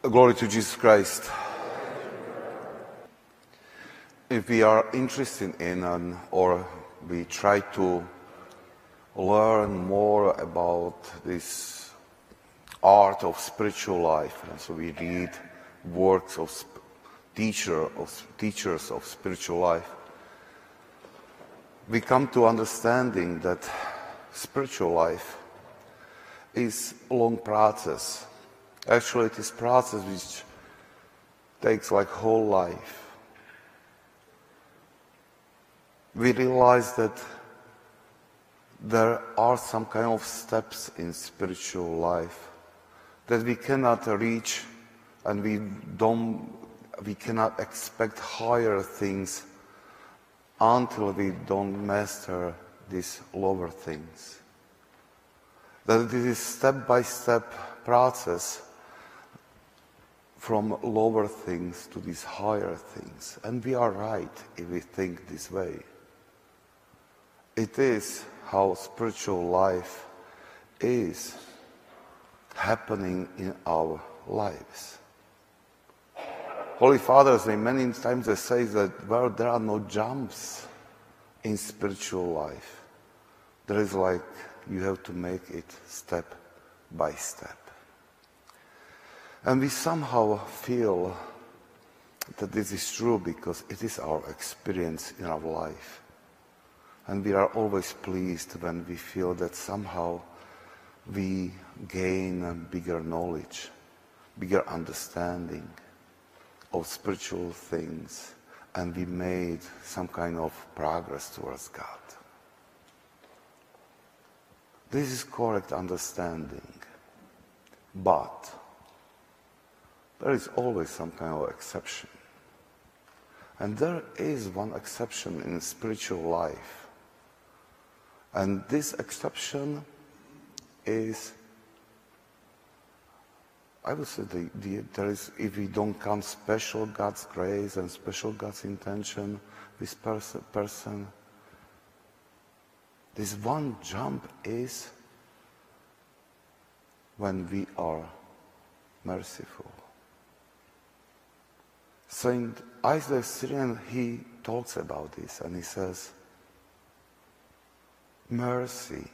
Glory to Jesus Christ. If we are interested in or we try to learn more about this art of spiritual life, and so we read works of teachers of spiritual life, we come to understanding that spiritual life is a long process. Actually, it is a process which takes like whole life. We realize that there are some kind of steps in spiritual life that we cannot reach, and we cannot expect higher things until we don't master these lower things. That it is step-by-step process from lower things to these higher things. And we are right if we think this way. It is how spiritual life is happening in our lives. Holy Fathers, many times they say that where there are no jumps in spiritual life, there is like you have to make it step by step. And we somehow feel that this is true because it is our experience in our life. And we are always pleased when we feel that somehow we gain a bigger knowledge, bigger understanding of spiritual things, and we made some kind of progress towards God. This is correct understanding, but there is always some kind of exception. And there is one exception in spiritual life. And this exception is, I would say, there is, if we don't count special God's grace and special God's intention with person, this one jump is when we are merciful. Saint Isaac Syrian, he talks about this and he says, mercy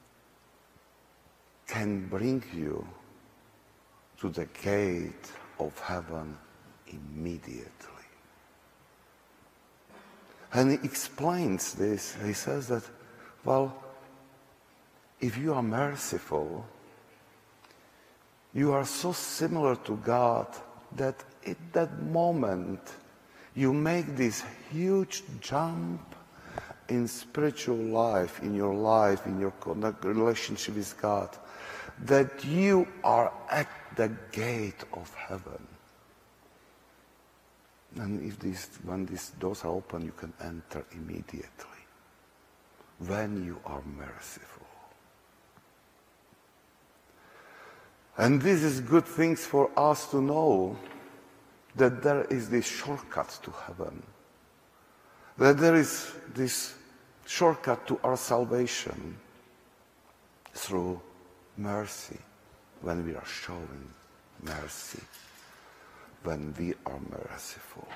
can bring you to the gate of heaven immediately. And he explains this. He says that, well, if you are merciful, you are so similar to God that at that moment you make this huge jump in spiritual life, in your relationship with God, that you are at the gate of heaven. And when these doors are open, you can enter immediately, when you are merciful. And this is good things for us to know, that there is this shortcut to heaven, that there is this shortcut to our salvation through mercy, when we are showing mercy, when we are merciful.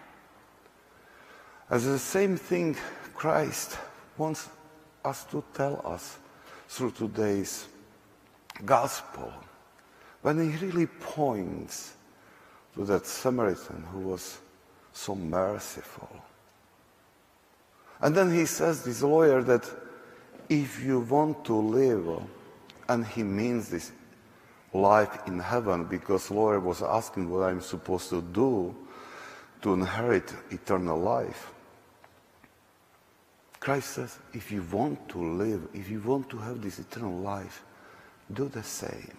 As the same thing Christ wants us to tell us through today's gospel, when he really points to that Samaritan who was so merciful. And then he says, this lawyer, that if you want to live, and he means this life in heaven, because lawyer was asking what I'm supposed to do to inherit eternal life. Christ says, if you want to live, if you want to have this eternal life, do the same.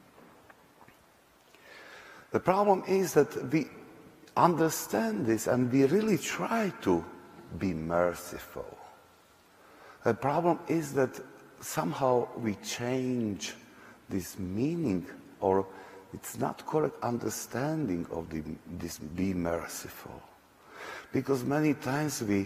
The problem is that we understand this and we really try to be merciful. The problem is that somehow we change this meaning, or it's not correct understanding of this be merciful. Because many times we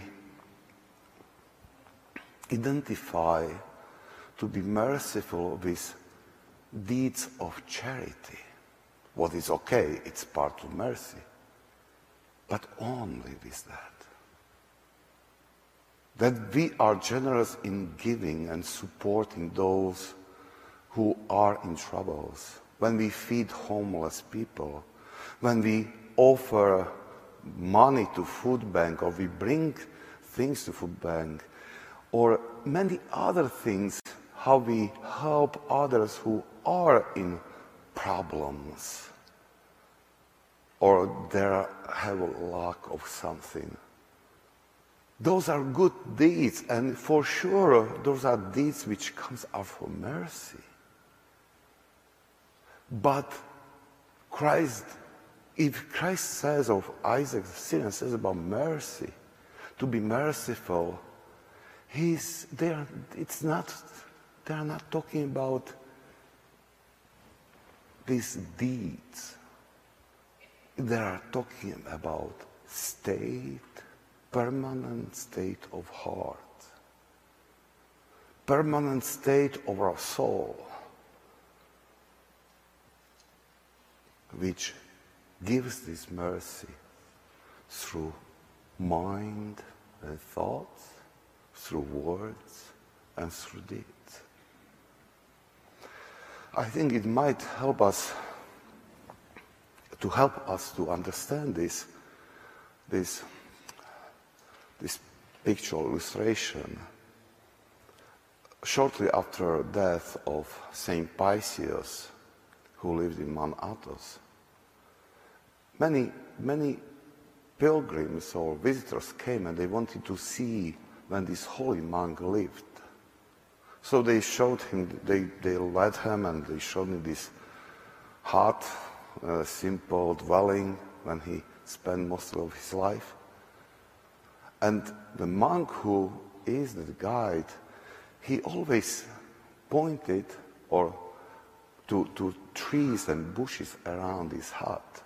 identify to be merciful with deeds of charity. what is okay, it's part of mercy. But only with that. That we are generous in giving and supporting those who are in troubles. When we feed homeless people, when we offer money to food bank, or we bring things to food bank, or many other things, how we help others who are in problems, or they have a lack of something. Those are good deeds, and for sure those are deeds which comes out from mercy. But if Christ says of Isaac the Syrian, says about mercy, to be merciful, they are not talking about these deeds. They are talking about permanent state of heart, permanent state of our soul, which gives this mercy through mind and thoughts, through words and through deeds. I think it might help us to understand this picture illustration. Shortly after the death of Saint Paisius, who lived in Mount Athos, many pilgrims or visitors came and they wanted to see when this holy monk lived. So they showed him, they led him and they showed him this hut, simple dwelling when he spent most of his life. And the monk who is the guide, he always pointed to trees and bushes around his hut.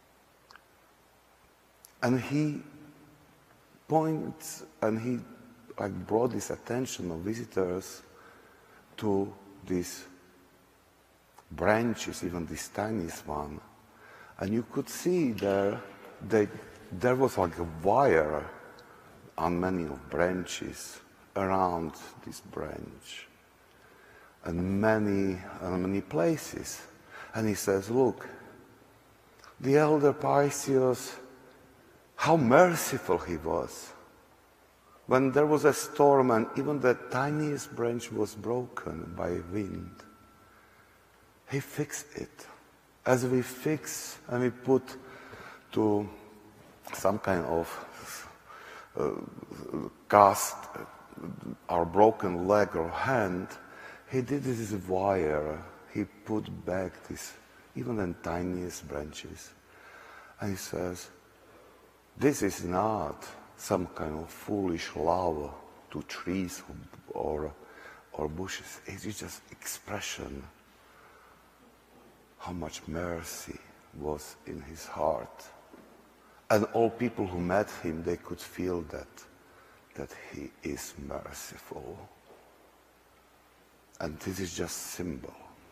And he points and he brought this attention of visitors to these branches, even this tiniest one. And you could see there was like a wire on many of branches around this branch and many places. And he says, look, the elder Paisius, how merciful he was. When there was a storm and even the tiniest branch was broken by wind, he fixed it. As we fix and we put to some kind of cast our broken leg or hand, he did this wire. He put back even the tiniest branches. And he says, this is not some kind of foolish love to trees or bushes. It's just expression how much mercy was in his heart. And all people who met him, they could feel that he is merciful. And this is just symbol.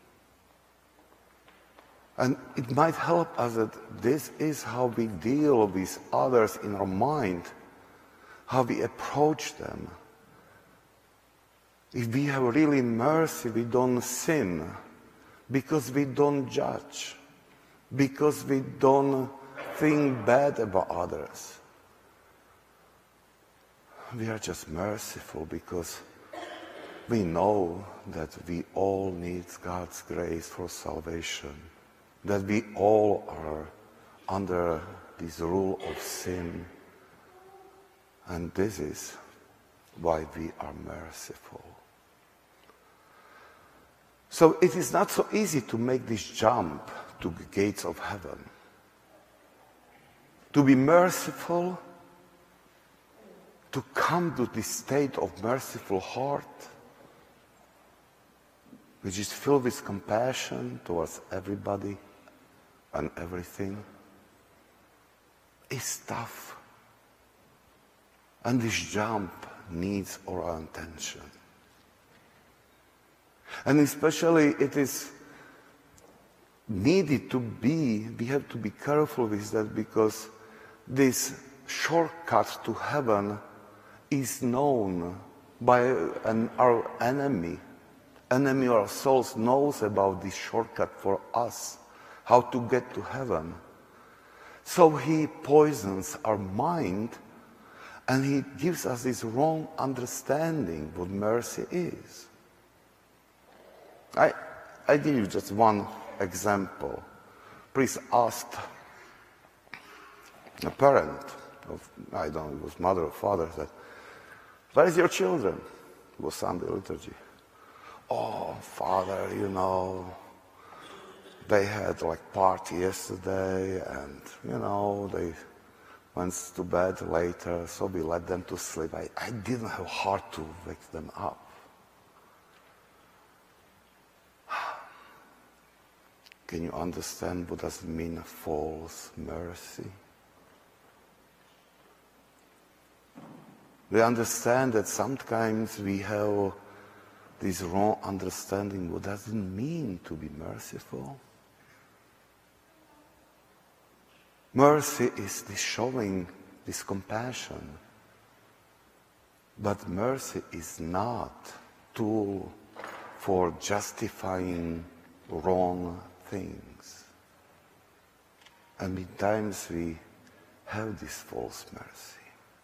And it might help us that this is how we deal with others in our mind, how we approach them. If we have really mercy, we don't sin, because we don't judge, because we don't think bad about others. We are just merciful because we know that we all need God's grace for salvation, that we all are under this rule of sin, and this is why we are merciful. So it is not so easy to make this jump to the gates of heaven. To be merciful, to come to this state of merciful heart, which is filled with compassion towards everybody and everything, is tough. And this jump needs our attention. And especially it is needed to be, we have to be careful with that, because this shortcut to heaven is known by our enemy. Enemy of our souls knows about this shortcut for us, how to get to heaven. So he poisons our mind, and he gives us this wrong understanding what mercy is. I give you just one example. Priest asked a parent of, I don't know, it was mother or father, said, "Where is your children?" It was Sunday liturgy. "Oh, Father, they had party yesterday, and they went to bed later, so we let them to sleep. I didn't have heart to wake them up." Can you understand what does it mean, false mercy? We understand that sometimes we have this wrong understanding. What does it mean to be merciful? Mercy is this showing this compassion. But mercy is not a tool for justifying wrong things. And many times we have this false mercy.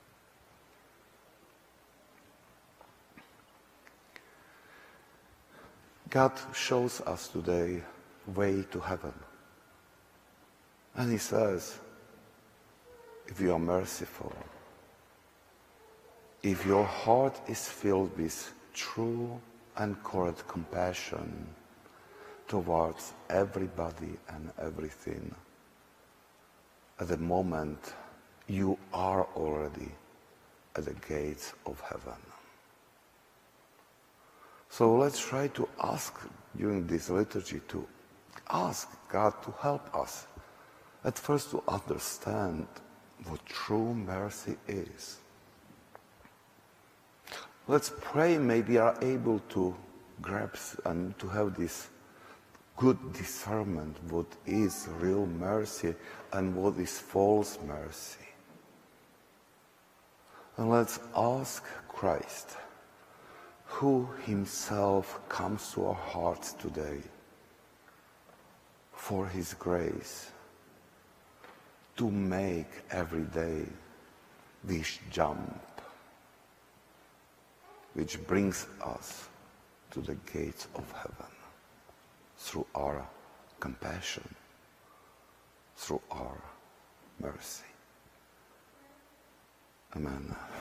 God shows us today way to heaven. And he says, if you are merciful, if your heart is filled with true and correct compassion towards everybody and everything, at the moment you are already at the gates of heaven. So let's try to ask during this liturgy, to ask God to help us at first to understand what true mercy is. Let's pray maybe are able to grasp and to have this good discernment what is real mercy and what is false mercy. And let's ask Christ, who himself comes to our hearts today, for his grace to make every day this jump which brings us to the gates of heaven through our compassion, through our mercy. Amen.